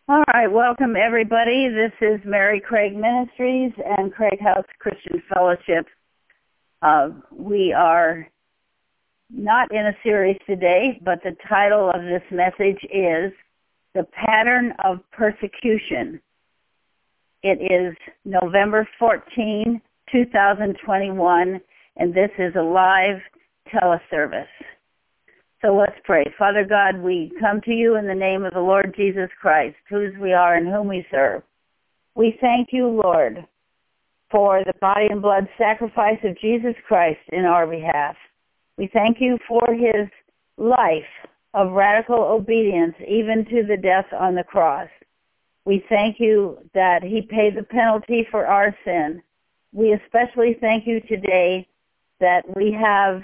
All right, welcome everybody. This is Mary Craig Ministries and Craig House Christian Fellowship. We are not in a series today, but the title of this message is The Pattern of Persecution. It is November 14, 2021, and this is a live teleservice. So let's pray. Father God, we come to you in the name of the Lord Jesus Christ, whose we are and whom we serve. We thank you, Lord, for the body and blood sacrifice of Jesus Christ in our behalf. We thank you for his life of radical obedience, even to the death on the cross. We thank you that he paid the penalty for our sin. We especially thank you today that we have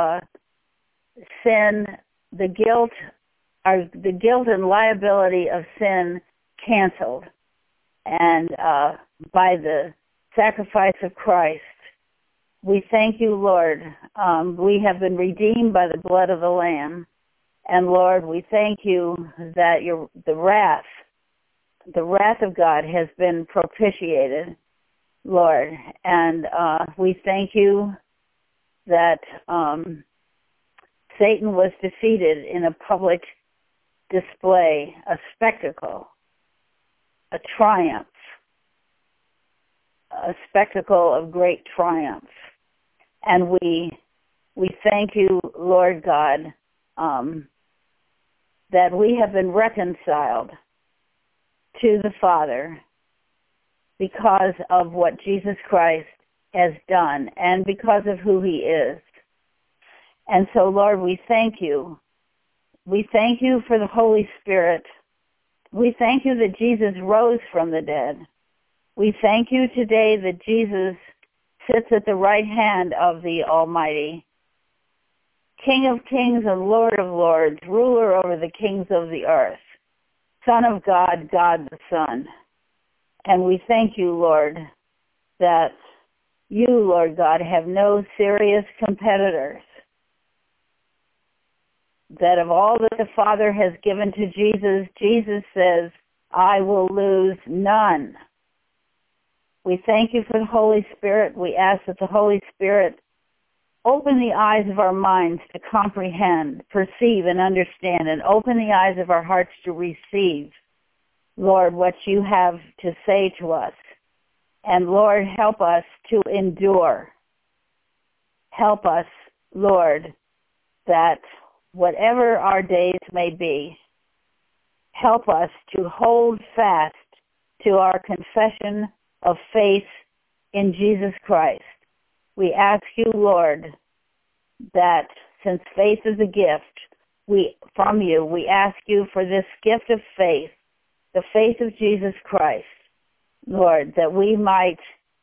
sin, the guilt and liability of sin canceled, and by the sacrifice of Christ. We thank you, Lord. We have been redeemed by the blood of the Lamb, and Lord, we thank you that the wrath of God has been propitiated, Lord, and we thank you that Satan was defeated in a public display, a spectacle, a triumph, a spectacle of great triumph. And we thank you, Lord God, that we have been reconciled to the Father because of what Jesus Christ has done and because of who he is. And so, Lord, we thank you. We thank you for the Holy Spirit. We thank you that Jesus rose from the dead. We thank you today that Jesus sits at the right hand of the Almighty, King of kings and Lord of lords, ruler over the kings of the earth, Son of God, God the Son. And we thank you, Lord, that you, Lord God, have no serious competitors, that of all that the Father has given to Jesus, Jesus says, I will lose none. We thank you for the Holy Spirit. We ask that the Holy Spirit open the eyes of our minds to comprehend, perceive, and understand, and open the eyes of our hearts to receive, Lord, what you have to say to us. And Lord, help us to endure. Help us, Lord, that whatever our days may be, help us to hold fast to our confession of faith in Jesus Christ. We ask you, Lord, that since faith is a gift from you, we ask you for this gift of faith, the faith of Jesus Christ, Lord, that we might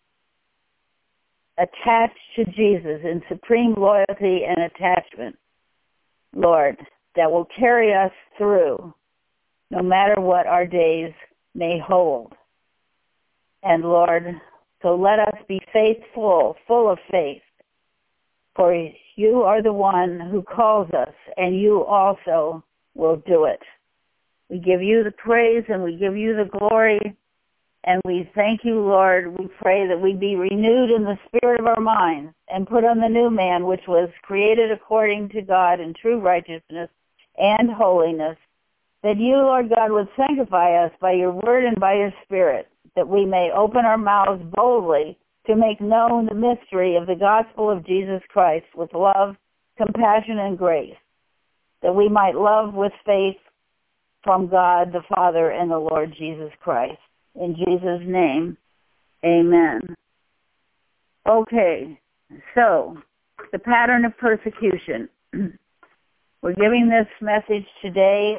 attach to Jesus in supreme loyalty and attachment, Lord, that will carry us through no matter what our days may hold. And Lord, so let us be faithful, full of faith, for you are the one who calls us, and you also will do it. We give you the praise and we give you the glory, and we thank you, Lord. We pray that we be renewed in the spirit of our minds and put on the new man, which was created according to God in true righteousness and holiness, that you, Lord God, would sanctify us by your word and by your spirit, that we may open our mouths boldly to make known the mystery of the gospel of Jesus Christ with love, compassion, and grace, that we might love with faith from God the Father and the Lord Jesus Christ. In Jesus' name, amen. Okay, so the pattern of persecution. We're giving this message today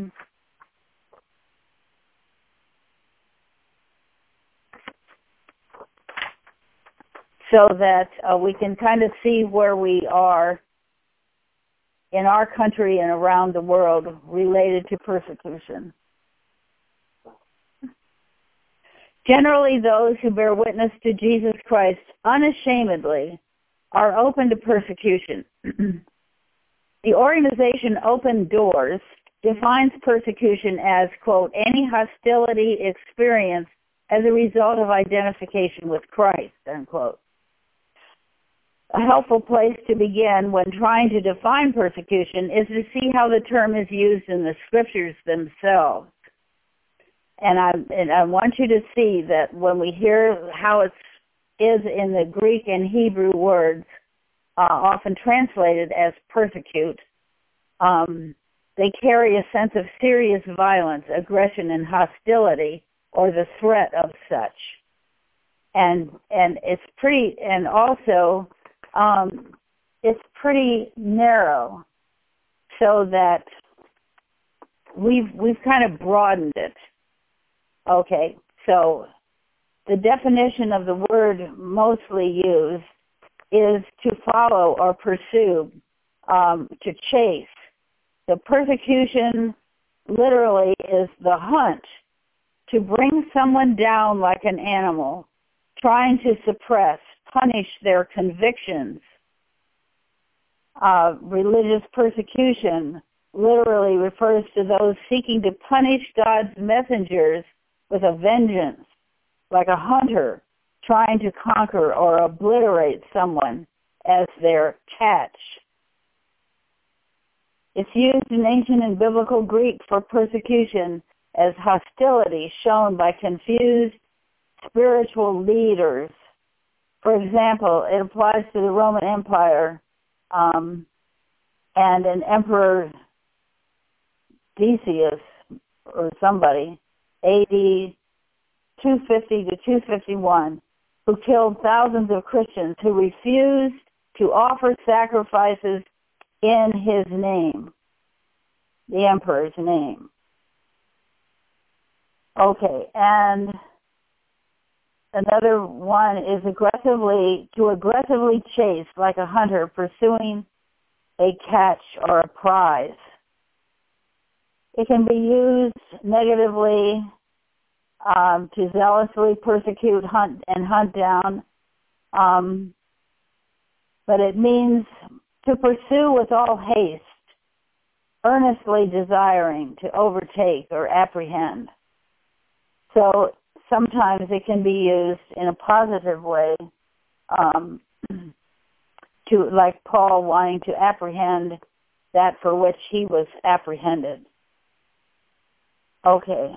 so that we can kind of see where we are in our country and around the world related to persecution. Generally, those who bear witness to Jesus Christ unashamedly are open to persecution. The organization Open Doors defines persecution as, quote, any hostility experienced as a result of identification with Christ, unquote. A helpful place to begin when trying to define persecution is to see how the term is used in the scriptures themselves. And I want you to see that when we hear how it is in the Greek and Hebrew words, often translated as persecute, they carry a sense of serious violence, aggression, and hostility, or the threat of such. And it's pretty, and also it's pretty narrow, so that we've kind of broadened it. Okay, so the definition of the word mostly used is to follow or pursue, to chase. The persecution literally is the hunt to bring someone down like an animal, trying to suppress, punish their convictions. Religious persecution literally refers to those seeking to punish God's messengers with a vengeance, like a hunter trying to conquer or obliterate someone as their catch. It's used in ancient and biblical Greek for persecution as hostility shown by confused spiritual leaders. For example, it applies to the Roman Empire and an Emperor Decius or somebody, AD 250 to 251, who killed thousands of Christians who refused to offer sacrifices in his name, the emperor's name. Okay, and another one is to aggressively chase, like a hunter pursuing a catch or a prize. It can be used negatively to zealously persecute, hunt down, but it means to pursue with all haste, earnestly desiring to overtake or apprehend. So sometimes it can be used in a positive way, to, like Paul wanting to apprehend that for which he was apprehended. Okay.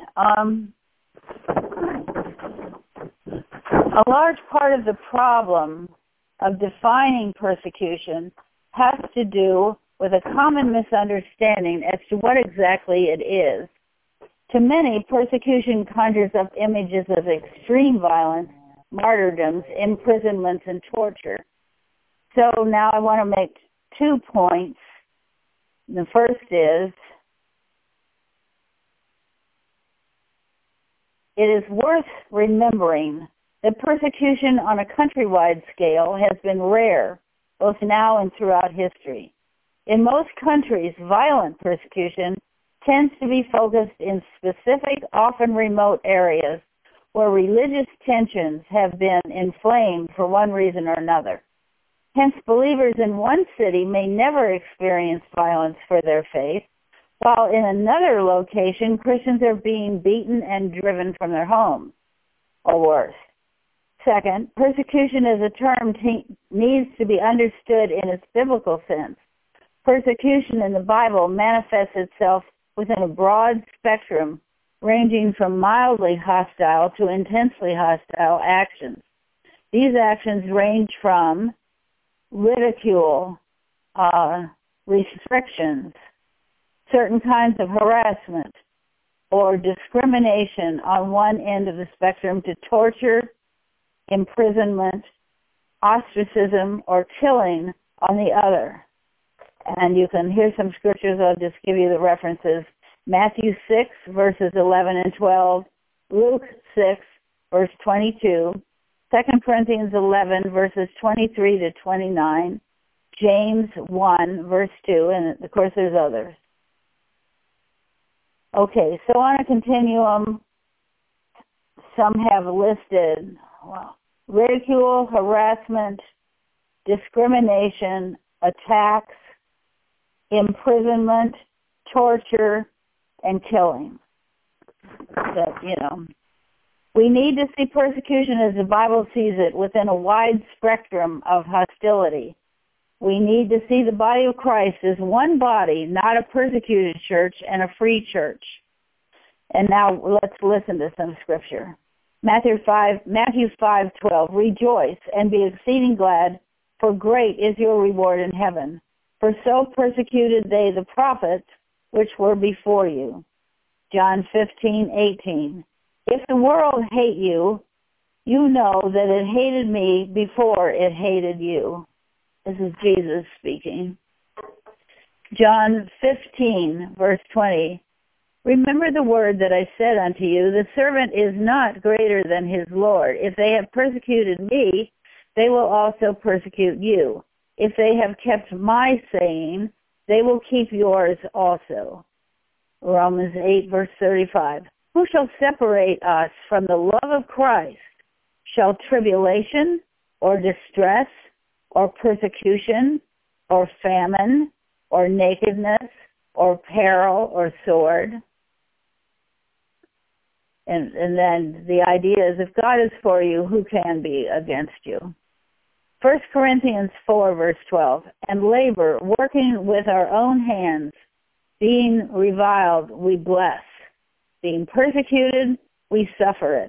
A large part of the problem of defining persecution has to do with a common misunderstanding as to what exactly it is. To many, persecution conjures up images of extreme violence, martyrdoms, imprisonments, and torture. So now I want to make 2 points. The first is, it is worth remembering that persecution on a countrywide scale has been rare, both now and throughout history. In most countries, violent persecution tends to be focused in specific, often remote areas where religious tensions have been inflamed for one reason or another. Hence, believers in one city may never experience violence for their faith, while in another location, Christians are being beaten and driven from their homes, or worse. Second, persecution as a term needs to be understood in its biblical sense. Persecution in the Bible manifests itself within a broad spectrum, ranging from mildly hostile to intensely hostile actions. These actions range from ridicule, restrictions, certain kinds of harassment, or discrimination on one end of the spectrum to torture, imprisonment, ostracism, or killing on the other. And you can hear some scriptures. I'll just give you the references. Matthew 6, verses 11 and 12, Luke 6, verse 22, 2 Corinthians 11, verses 23 to 29, James 1, verse 2, and of course there's others. Okay, so on a continuum, some have listed ridicule, harassment, discrimination, attacks, imprisonment, torture, and killing. That, we need to see persecution as the Bible sees it within a wide spectrum of hostility. We need to see the body of Christ as one body, not a persecuted church and a free church. And now let's listen to some scripture. Matthew 5:12, rejoice and be exceeding glad, for great is your reward in heaven. For so persecuted they the prophets which were before you. John 15:18, if the world hate you, you know that it hated me before it hated you. This is Jesus speaking. John 15:20, remember the word that I said unto you, the servant is not greater than his Lord. If they have persecuted me, they will also persecute you. If they have kept my saying, they will keep yours also. Romans 8:35, who shall separate us from the love of Christ? Shall tribulation or distress or persecution or famine or nakedness or peril or sword? And then the idea is, if God is for you, who can be against you? 1 Corinthians 4:12, and labor, working with our own hands, being reviled, we bless. Being persecuted, we suffer it.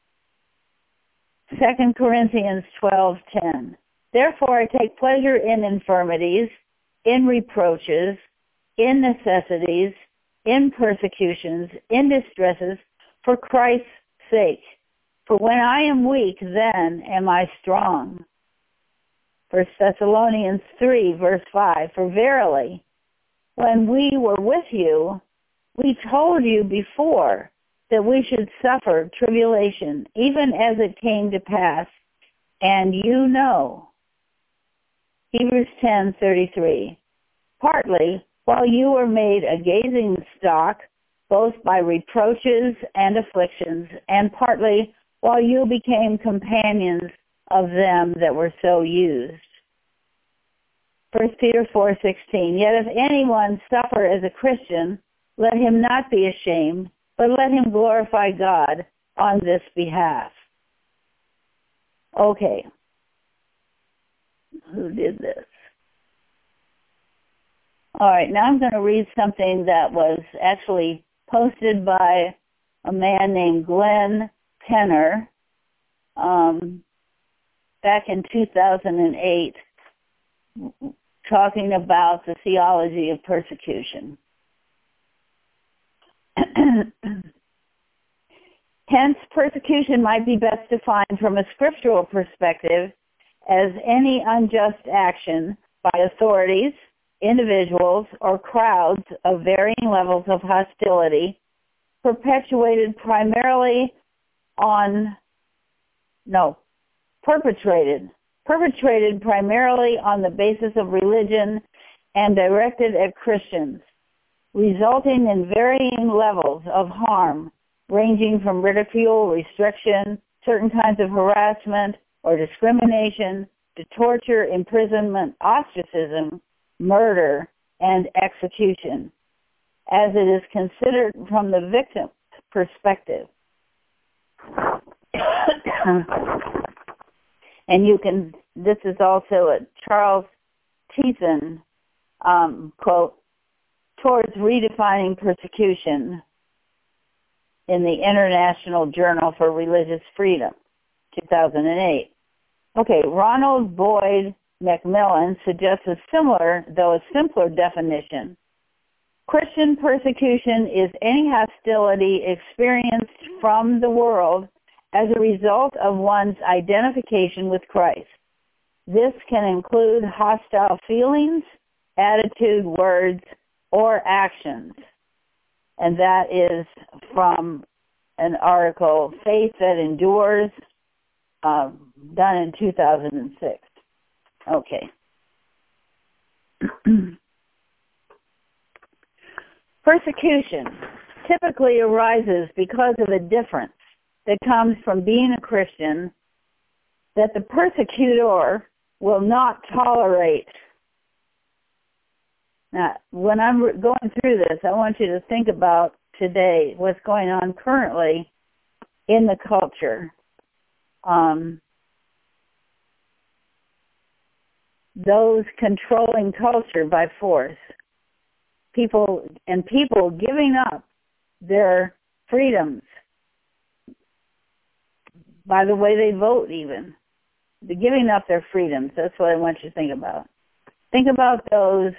2 Corinthians 12:10, therefore I take pleasure in infirmities, in reproaches, in necessities, in persecutions, in distresses, for Christ's sake. For when I am weak, then am I strong. 1 Thessalonians 3:5, for verily, when we were with you, we told you before that we should suffer tribulation, even as it came to pass, and you know. Hebrews 10:33, partly while you were made a gazing stock, both by reproaches and afflictions, and partly while you became companions of them that were so used. 1 Peter 4:16, yet if anyone suffer as a Christian, let him not be ashamed, but let him glorify God on this behalf. Okay. Who did this? All right, now I'm going to read something that was actually posted by a man named Glenn Penner back in 2008, talking about the theology of persecution. Hence, persecution might be best defined from a scriptural perspective as any unjust action by authorities, individuals, or crowds of varying levels of hostility perpetrated primarily on the basis of religion and directed at Christians, resulting in varying levels of harm, ranging from ridicule, restriction, certain kinds of harassment or discrimination, to torture, imprisonment, ostracism, murder, and execution, as it is considered from the victim's perspective. And this is also a Charles Thiessen quote, towards redefining persecution in the International Journal for Religious Freedom, 2008. Okay, Ronald Boyd Macmillan suggests a similar, though a simpler definition. Christian persecution is any hostility experienced from the world as a result of one's identification with Christ. This can include hostile feelings, attitude, words, or actions. And that is from an article, Faith That Endures, done in 2006. Okay. Persecution typically arises because of a difference that comes from being a Christian that the persecutor will not tolerate. Now, when I'm going through this, I want you to think about today, what's going on currently in the culture. Those controlling culture by force. People giving up their freedoms by the way they vote even. They're giving up their freedoms. That's what I want you to think about. Think about those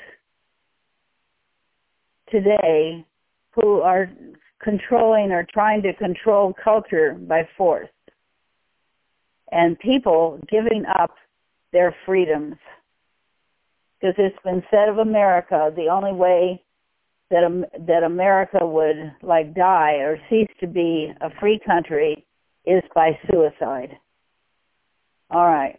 today who are controlling or trying to control culture by force. And people giving up their freedoms. Because it's been said of America, the only way that America would die or cease to be a free country is by suicide. All right.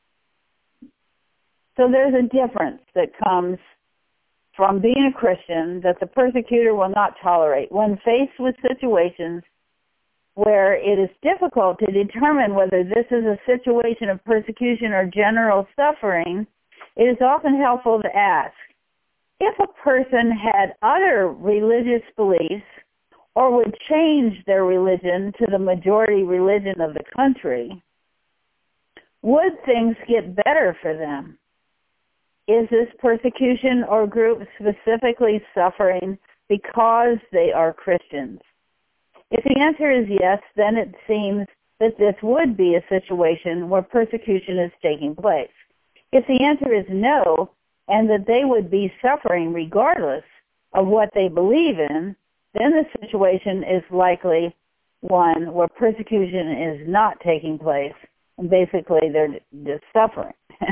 So there's a difference that comes from being a Christian that the persecutor will not tolerate. When faced with situations where it is difficult to determine whether this is a situation of persecution or general suffering, it is often helpful to ask, if a person had other religious beliefs or would change their religion to the majority religion of the country, would things get better for them? Is this persecution or group specifically suffering because they are Christians? If the answer is yes, then it seems that this would be a situation where persecution is taking place. If the answer is no, and that they would be suffering regardless of what they believe in, then the situation is likely one where persecution is not taking place, and basically they're just suffering.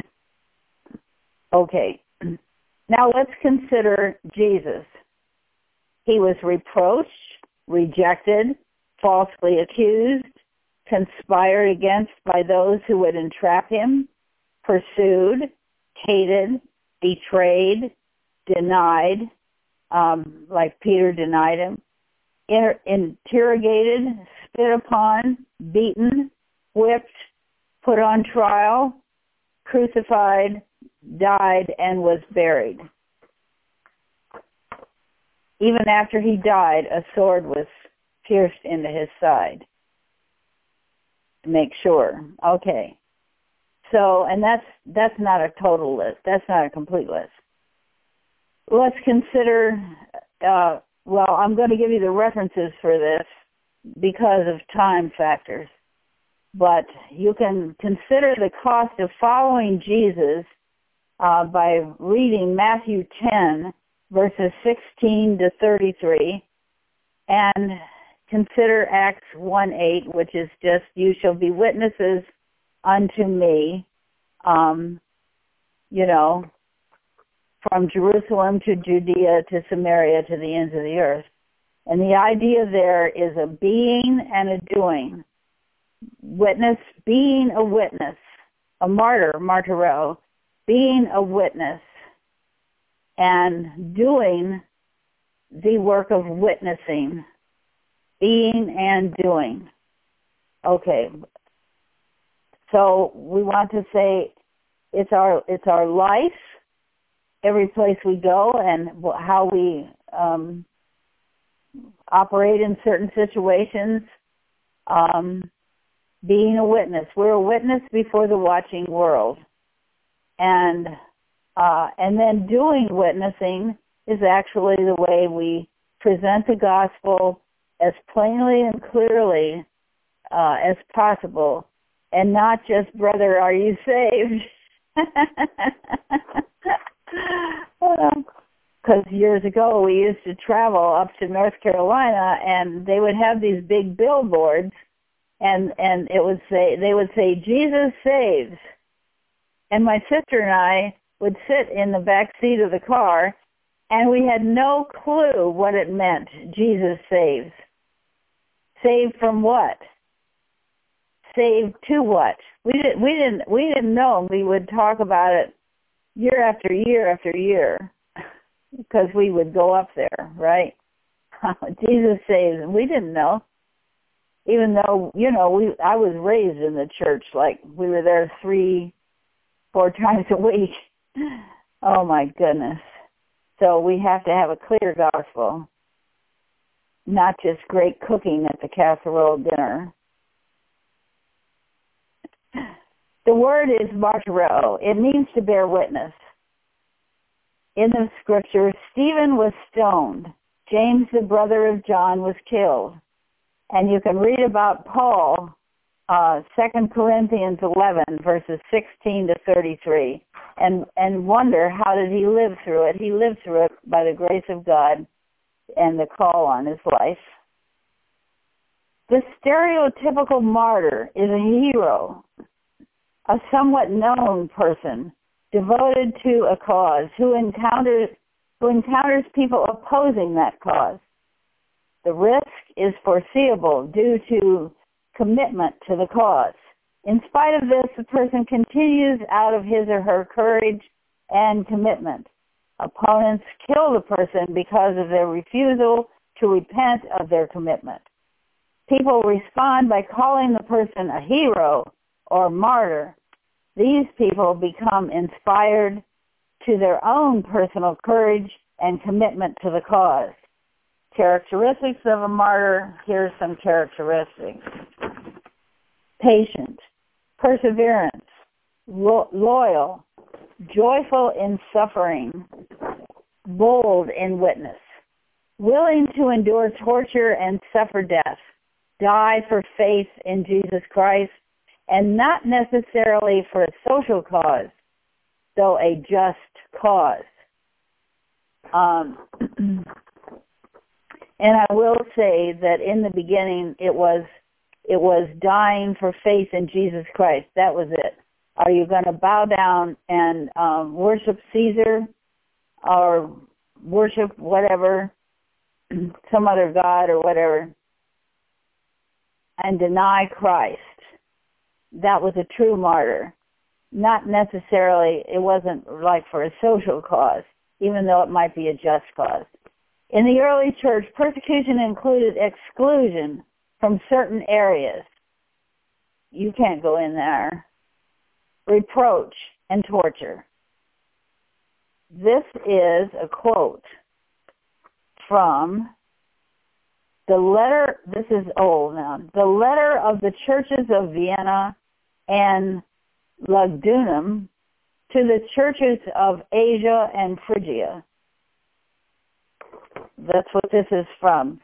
Okay, now let's consider Jesus. He was reproached, rejected, falsely accused, conspired against by those who would entrap him, pursued, hated, betrayed, denied, like Peter denied him, interrogated, spit upon, beaten, whipped, put on trial, crucified, died, and was buried. Even after he died, a sword was pierced into his side. To make sure. Okay. So, and that's not a total list. That's not a complete list. Let's consider, I'm going to give you the references for this because of time factors. But you can consider the cost of following Jesus by reading Matthew 10, verses 16 to 33, and consider Acts 1:8, which is just, you shall be witnesses unto me, from Jerusalem to Judea to Samaria to the ends of the earth. And the idea there is a being and a doing. Witness, being a witness, a martyr, martyro, being a witness, and doing the work of witnessing, being and doing. Okay. So we want to say it's our life, every place we go, and how we operate in certain situations. Being a witness, we're a witness before the watching world, and then doing witnessing is actually the way we present the gospel as plainly and clearly as possible. And not just, brother, are you saved? Because years ago we used to travel up to North Carolina, and they would have these big billboards, and they would say Jesus saves. And my sister and I would sit in the back seat of the car, and we had no clue what it meant. Jesus saves. Saved from what? Saved to what? We didn't know. We would talk about it year after year after year because we would go up there, right? Jesus saves, and we didn't know. Even though, I was raised in the church, like we were there 3-4 times a week. Oh my goodness. So we have to have a clear gospel. not just great cooking at the casserole dinner. The word is martyreo. It means to bear witness. In the scripture, Stephen was stoned. James, the brother of John, was killed. And you can read about Paul, 2 Corinthians 11, verses 16 to 33, and wonder how did he live through it. He lived through it by the grace of God and the call on his life. The stereotypical martyr is a hero, a somewhat known person, devoted to a cause, who encounters people opposing that cause. The risk is foreseeable due to commitment to the cause. In spite of this, the person continues out of his or her courage and commitment. Opponents kill the person because of their refusal to repent of their commitment. People respond by calling the person a hero or martyr. These people become inspired to their own personal courage and commitment to the cause. Characteristics of a martyr, here's some characteristics. Patient, perseverance, loyal, joyful in suffering, bold in witness, willing to endure torture and suffer death, die for faith in Jesus Christ, and not necessarily for a social cause, though a just cause. And I will say that in the beginning it was dying for faith in Jesus Christ. That was it. Are you going to bow down and worship Caesar or worship whatever, some other god or whatever, and deny Christ? That was a true martyr. Not necessarily, it wasn't like for a social cause, even though it might be a just cause. In the early church, persecution included exclusion from certain areas. You can't go in there. Reproach and torture. This is a quote from the letter, this is old now, the letter of the churches of Vienna and Lugdunum to the churches of Asia and Phrygia. That's what this is from.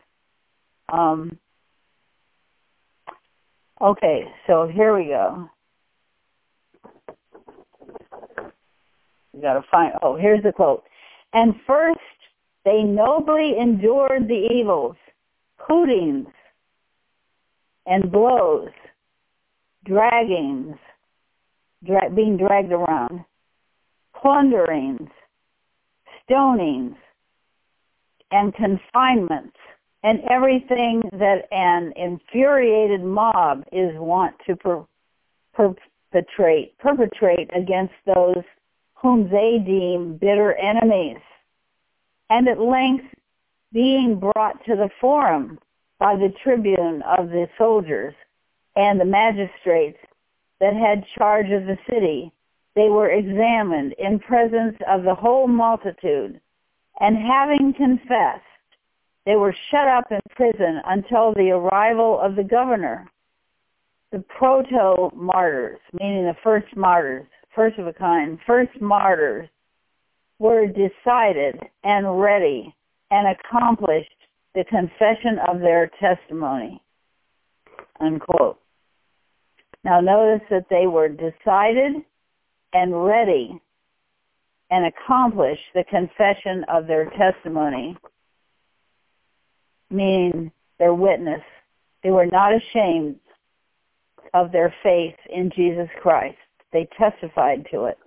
Okay, so here we go. We got to find, here's the quote. And first, they nobly endured the evils, hootings and blows, draggings, being dragged around, plunderings, stonings, and confinements, and everything that an infuriated mob is wont to perpetrate against those whom they deem bitter enemies, and at length being brought to the forum by the tribune of the soldiers and the magistrates that had charge of the city, they were examined in presence of the whole multitude, and having confessed, they were shut up in prison until the arrival of the governor. The proto-martyrs, meaning the first martyrs, first of a kind, first martyrs, were decided and ready and accomplished the confession of their testimony, unquote. Now notice that they were decided and ready and accomplished the confession of their testimony, meaning their witness. They were not ashamed of their faith in Jesus Christ. They testified to it.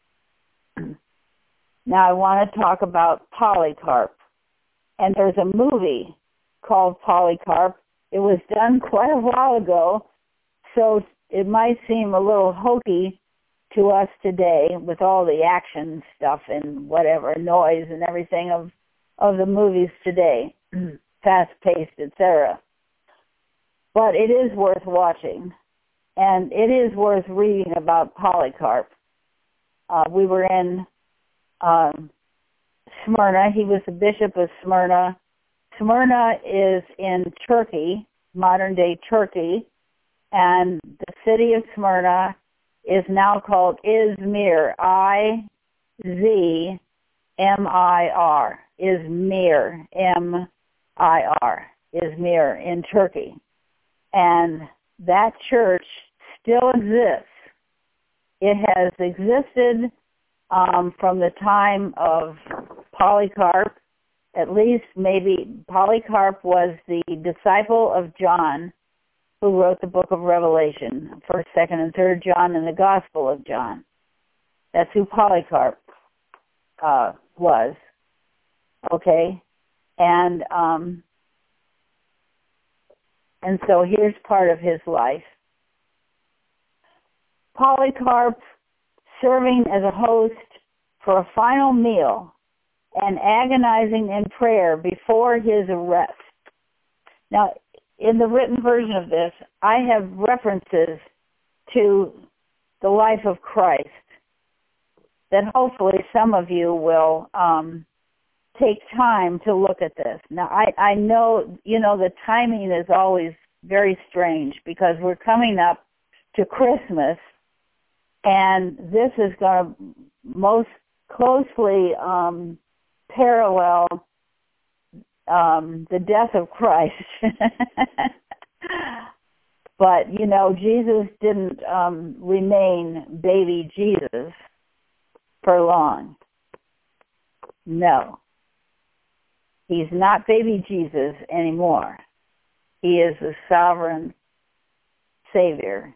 Now I want to talk about Polycarp. And there's a movie called Polycarp. It was done quite a while ago, so it might seem a little hokey to us today with all the action stuff and whatever, noise and everything of the movies today, fast-paced, etc. But it is worth watching, and it is worth reading about Polycarp. We were in Smyrna. He was the bishop of Smyrna, Smyrna is in Turkey, modern-day Turkey, and the city of Smyrna is now called Izmir, I-Z-M-I-R, Izmir, M-I-R, Izmir in Turkey. And that church still exists. It has existed from the time of Polycarp. At least maybe Polycarp was the disciple of John, who wrote the book of Revelation, 1st, 2nd, and 3rd John, and the Gospel of John. That's who Polycarp was. Okay? And so here's part of his life. Polycarp serving as a host for a final meal and agonizing in prayer before his arrest. Now, in the written version of this, I have references to the life of Christ that hopefully some of you will take time to look at this. Now, I know, the timing is always very strange because we're coming up to Christmas, and this is going to most closely parallel the death of Christ. But, Jesus didn't remain baby Jesus for long. No. He's not baby Jesus anymore. He is the sovereign Savior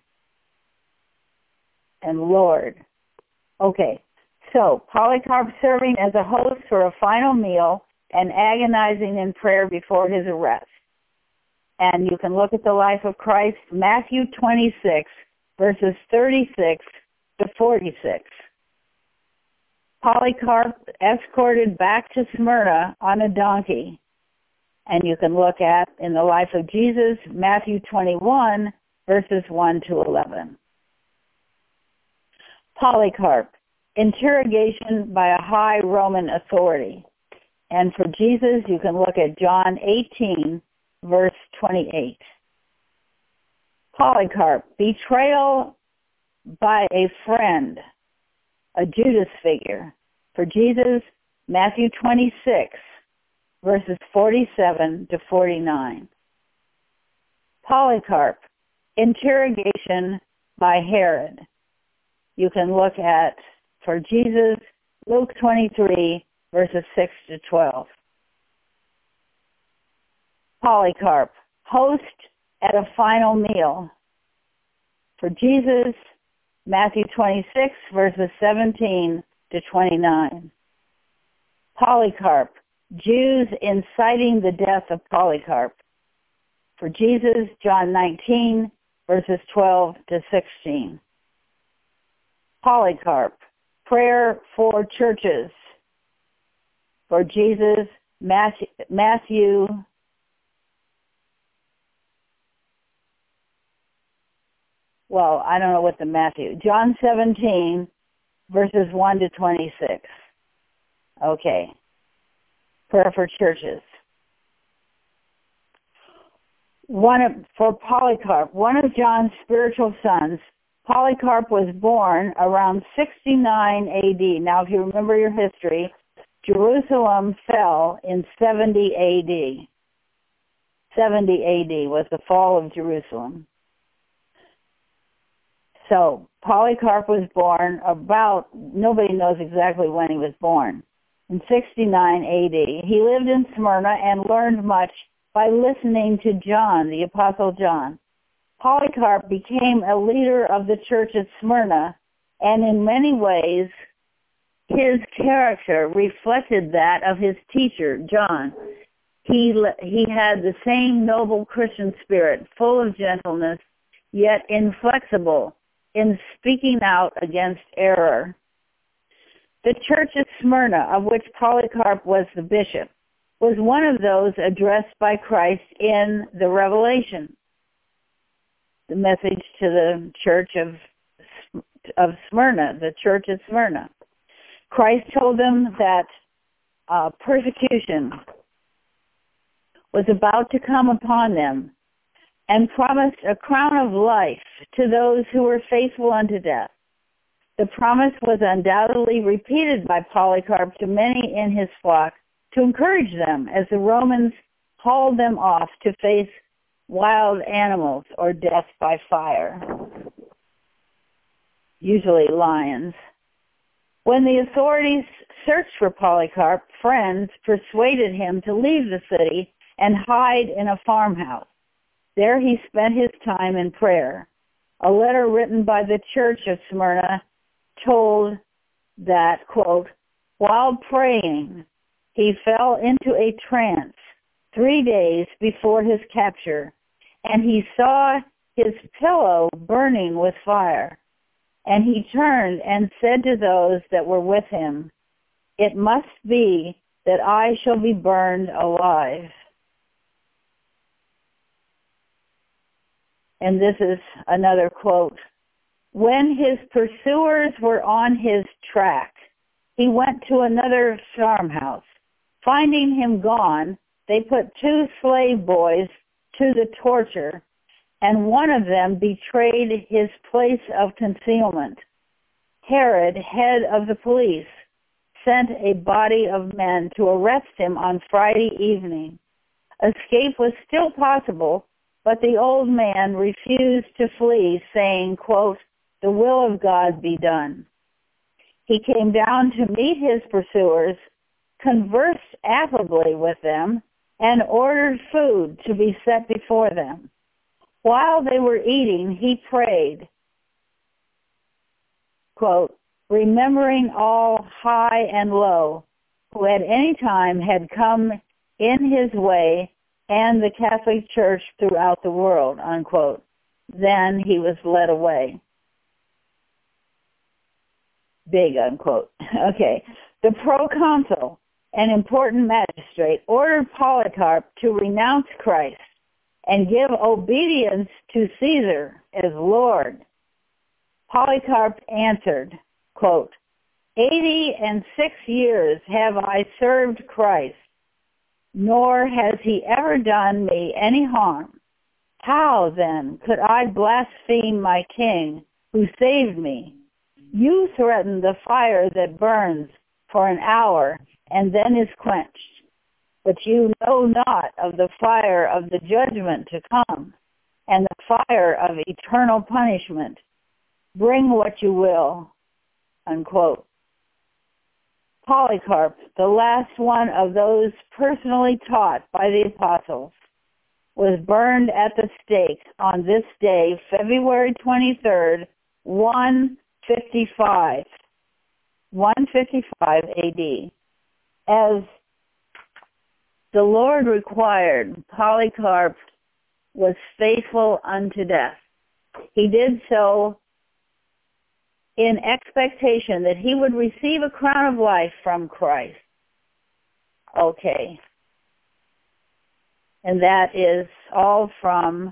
and Lord. Okay, so Polycarp serving as a host for a final meal and agonizing in prayer before his arrest. And you can look at the life of Christ, Matthew 26, verses 36 to 46. Polycarp escorted back to Smyrna on a donkey. And you can look at, in the life of Jesus, Matthew 21, verses 1 to 11. Polycarp, interrogation by a high Roman authority. And for Jesus, you can look at John 18, verse 28. Polycarp, betrayal by a friend, a Judas figure. For Jesus, Matthew 26, verses 47 to 49. Polycarp, interrogation by Herod. You can look at, for Jesus, Luke 23, verses 6 to 12. Polycarp, host at a final meal. For Jesus, Matthew 26, verses 17 to 29. Polycarp, Jews inciting the death of Polycarp. For Jesus, John 19, verses 12 to 16. Polycarp, prayer for churches. For Jesus, Matthew I don't know what the Matthew. John 17, verses 1 to 26. Okay. Prayer for churches. For Polycarp, one of John's spiritual sons, Polycarp was born around 69 AD. Now, if you remember your history, Jerusalem fell in 70 AD. 70 AD was the fall of Jerusalem. So Polycarp was born nobody knows exactly when he was born, in 69 AD. He lived in Smyrna and learned much by listening to John, the Apostle John. Polycarp became a leader of the church at Smyrna, and in many ways, his character reflected that of his teacher, John. He had the same noble Christian spirit, full of gentleness, yet inflexible in speaking out against error. The church at Smyrna, of which Polycarp was the bishop, was one of those addressed by Christ in the Revelation, the message to the church of Smyrna, the church at Smyrna. Christ told them that persecution was about to come upon them, and promised a crown of life to those who were faithful unto death. The promise was undoubtedly repeated by Polycarp to many in his flock to encourage them as the Romans hauled them off to face wild animals or death by fire, usually lions. When the authorities searched for Polycarp, friends persuaded him to leave the city and hide in a farmhouse. There he spent his time in prayer. A letter written by the church of Smyrna told that, quote, while praying, he fell into a trance 3 days before his capture, and he saw his pillow burning with fire. And he turned and said to those that were with him, it must be that I shall be burned alive. And this is another quote. When his pursuers were on his track, he went to another farmhouse. Finding him gone, they put 2 slave boys to the torture, and one of them betrayed his place of concealment. Herod, head of the police, sent a body of men to arrest him on Friday evening. Escape was still possible, but the old man refused to flee, saying, quote, the will of God be done. He came down to meet his pursuers, conversed affably with them, and ordered food to be set before them. While they were eating, he prayed, quote, remembering all high and low who at any time had come in his way and the Catholic Church throughout the world, unquote. Then he was led away. Big unquote. Okay. The proconsul, an important magistrate, ordered Polycarp to renounce Christ and give obedience to Caesar as Lord. Polycarp answered, quote, 86 years have I served Christ, nor has he ever done me any harm. How, then, could I blaspheme my king who saved me? You threaten the fire that burns for an hour and then is quenched. But you know not of the fire of the judgment to come and the fire of eternal punishment. Bring what you will, unquote. Polycarp, the last one of those personally taught by the apostles, was burned at the stake on this day, February 23rd, 155 AD. As the Lord required, Polycarp was faithful unto death. He did so in expectation that he would receive a crown of life from Christ. Okay. And that is all from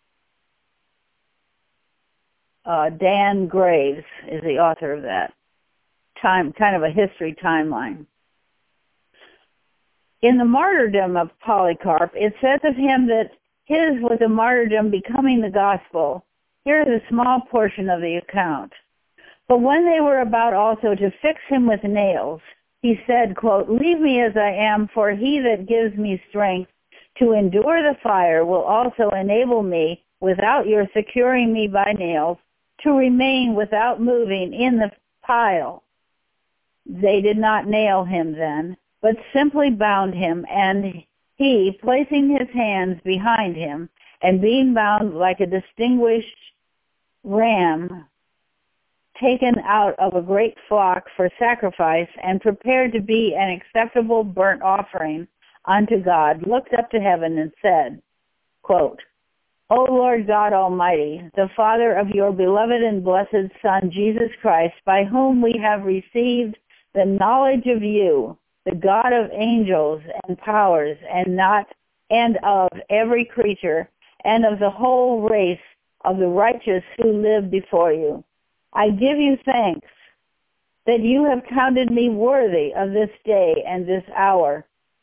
Dan Graves is the author of that. Kind of a history timeline. In the martyrdom of Polycarp, it says of him that his was a martyrdom becoming the gospel. Here is a small portion of the account. But when they were about also to fix him with nails, he said, quote, leave me as I am, for he that gives me strength to endure the fire will also enable me, without your securing me by nails, to remain without moving in the pile. They did not nail him then, but simply bound him, and he, placing his hands behind him, and being bound like a distinguished ram, taken out of a great flock for sacrifice, and prepared to be an acceptable burnt offering unto God, looked up to heaven and said, quote, O Lord God Almighty, the Father of your beloved and blessed Son, Jesus Christ, by whom we have received the knowledge of you, the God of angels and powers, and of every creature, and of the whole race of the righteous who live before you. I give you thanks that you have counted me worthy of this day and this hour,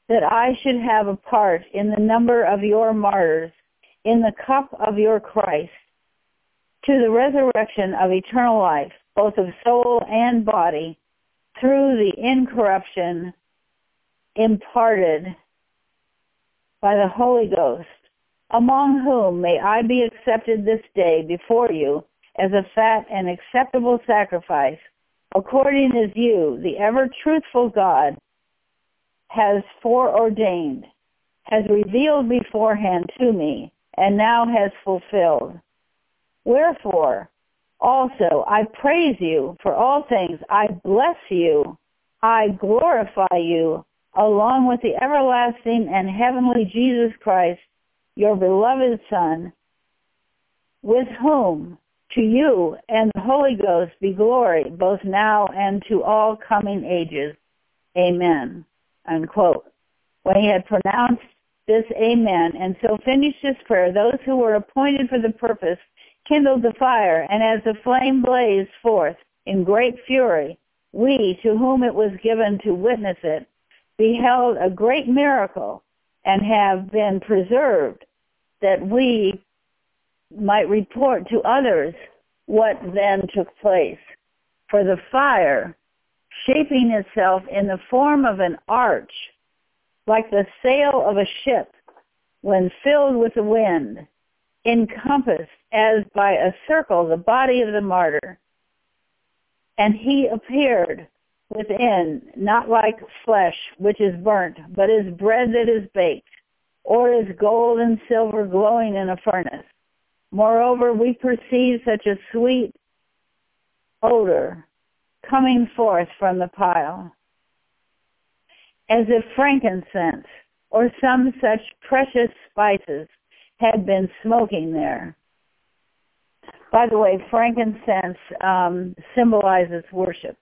that I should have a part in the number of your martyrs, in the cup of your Christ, to the resurrection of eternal life, both of soul and body, through the incorruption imparted by the Holy Ghost, among whom may I be accepted this day before you as a fat and acceptable sacrifice, according as you, the ever-truthful God, has foreordained, has revealed beforehand to me, and now has fulfilled. Wherefore, also, I praise you for all things. I bless you. I glorify you, along with the everlasting and heavenly Jesus Christ, your beloved Son, with whom to you and the Holy Ghost be glory, both now and to all coming ages. Amen. Unquote. When he had pronounced this amen, and so finished his prayer, those who were appointed for the purpose kindled the fire, and as the flame blazed forth in great fury, we, to whom it was given to witness it, beheld a great miracle, and have been preserved, that we might report to others what then took place. For the fire, shaping itself in the form of an arch, like the sail of a ship, when filled with the wind, encompassed as by a circle the body of the martyr. And he appeared within, not like flesh which is burnt, but as bread that is baked, or as gold and silver glowing in a furnace. Moreover, we perceive such a sweet odor coming forth from the pile, as if frankincense or some such precious spices had been smoking there. By the way, frankincense symbolizes worship.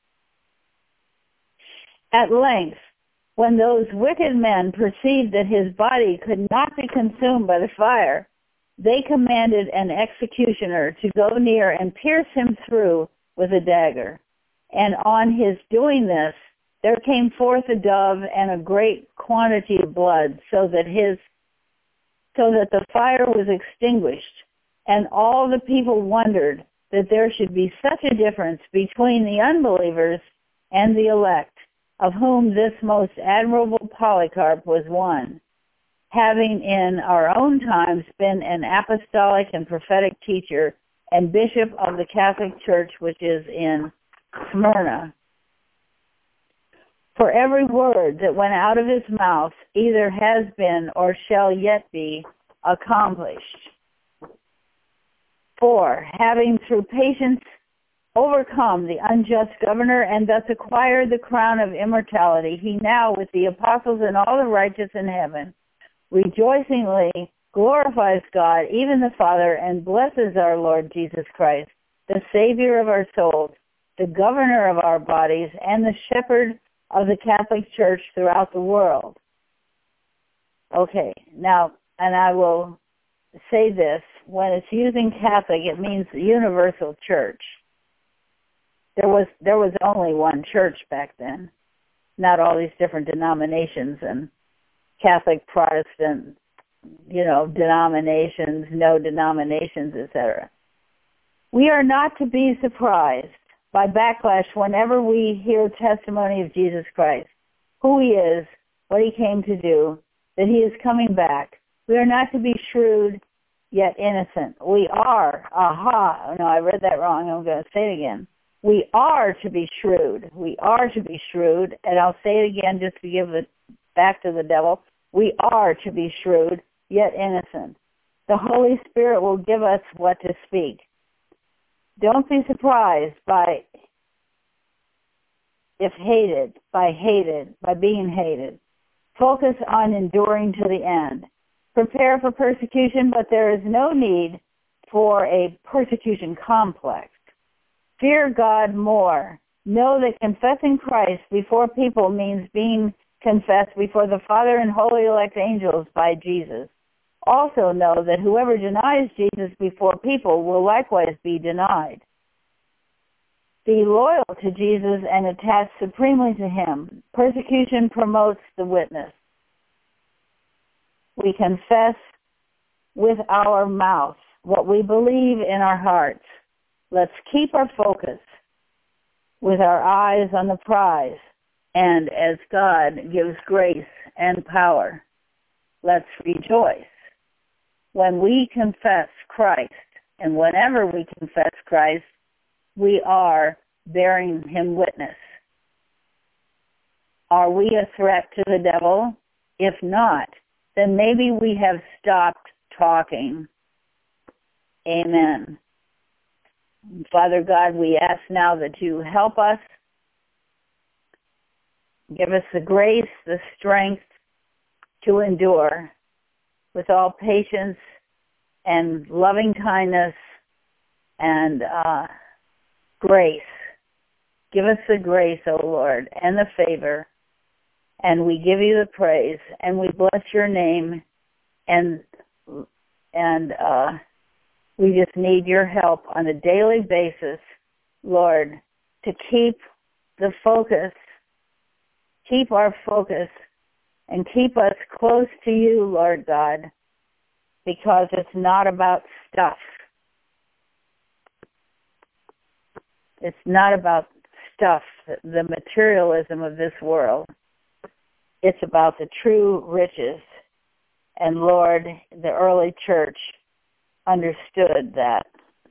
At length, when those wicked men perceived that his body could not be consumed by the fire, they commanded an executioner to go near and pierce him through with a dagger. And on his doing this, there came forth a dove and a great quantity of blood, so that the fire was extinguished. And all the people wondered that there should be such a difference between the unbelievers and the elect, of whom this most admirable Polycarp was one, having in our own times been an apostolic and prophetic teacher and bishop of the Catholic Church which is in Smyrna. For every word that went out of his mouth either has been or shall yet be accomplished. For, having through patience overcome the unjust governor and thus acquired the crown of immortality, he now, with the apostles and all the righteous in heaven, rejoicingly glorifies God, even the Father, and blesses our Lord Jesus Christ, the Savior of our souls, the governor of our bodies, and the shepherd of the Catholic Church throughout the world. Okay, now, and I will say this, when it's using Catholic, it means the universal church. There was only one church back then, not all these different denominations and Catholic, Protestant, denominations, no denominations, etc. We are not to be surprised by backlash whenever we hear testimony of Jesus Christ, who he is, what he came to do, that he is coming back. We are not to be shrewd yet innocent. We are, I read that wrong, I'm going to say it again. We are to be shrewd. We are to be shrewd, and I'll say it again just to give it back to the devil. We are to be shrewd yet innocent. The Holy Spirit will give us what to speak. Don't be surprised by being hated. Focus on enduring to the end. Prepare for persecution, but there is no need for a persecution complex. Fear God more. Know that confessing Christ before people means being confessed before the Father and holy elect angels by Jesus. Also know that whoever denies Jesus before people will likewise be denied. Be loyal to Jesus and attached supremely to him. Persecution promotes the witness. We confess with our mouth what we believe in our hearts. Let's keep our focus with our eyes on the prize. And as God gives grace and power, let's rejoice. When we confess Christ, and whenever we confess Christ, we are bearing him witness. Are we a threat to the devil? If not, then maybe we have stopped talking. Amen. Father God, we ask now that you help us. Give us the grace, the strength to endure with all patience and loving kindness and grace. Give us the grace, O Lord, and the favor, and we give you the praise, and we bless your name, and we just need your help on a daily basis, Lord, to keep the focus, keep our focus, and keep us close to you, Lord God, because it's not about stuff. It's not about stuff, the materialism of this world. It's about the true riches. And Lord, the early church understood that.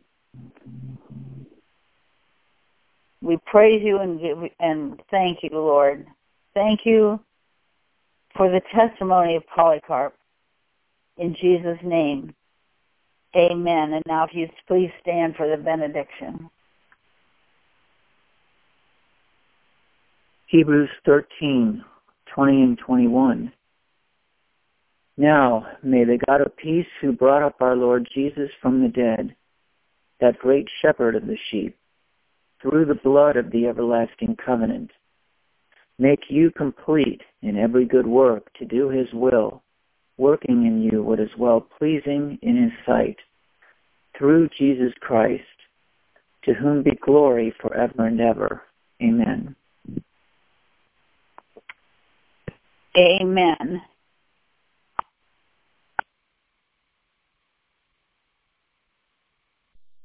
We praise you and thank you, Lord. Thank you for the testimony of Polycarp. In Jesus' name, amen. And now if you please stand for the benediction. Hebrews 13, 20 and 21. Now, may the God of peace, who brought up our Lord Jesus from the dead, that great shepherd of the sheep, through the blood of the everlasting covenant, make you complete in every good work to do his will, working in you what is well-pleasing in his sight, through Jesus Christ, to whom be glory forever and ever. Amen. Amen.